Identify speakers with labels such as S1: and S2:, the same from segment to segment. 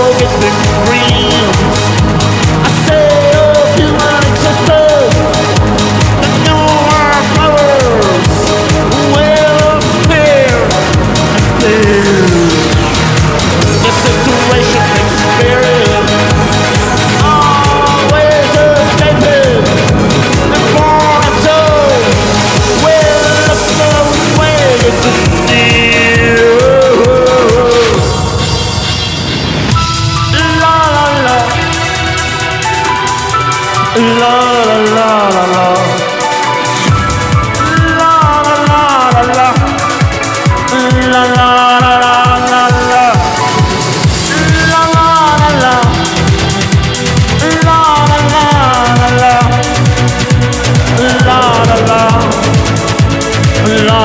S1: forget the dream. I say of human existence, the newer flowers will appear and clear. The situation experience always escaping, and born and soul will look away at the near. La la la, la la la la la, la la la la, la la la la la, la la la, la la la, la la la, la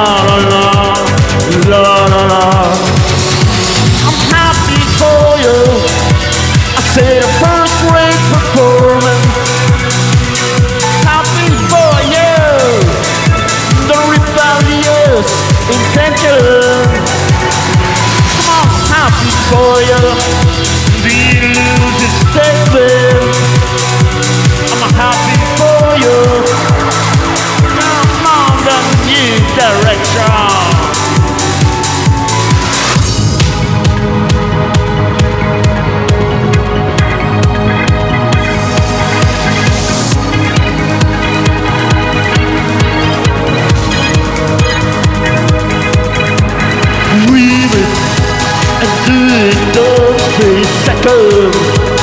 S1: la la. I'm happy for you. I say a first-rate performance. Happy for you. The rebellious intention. Come on, happy for you. The illusion statement. I'm happy for you. Come on, the new direction. Dream it and do it, don't be second.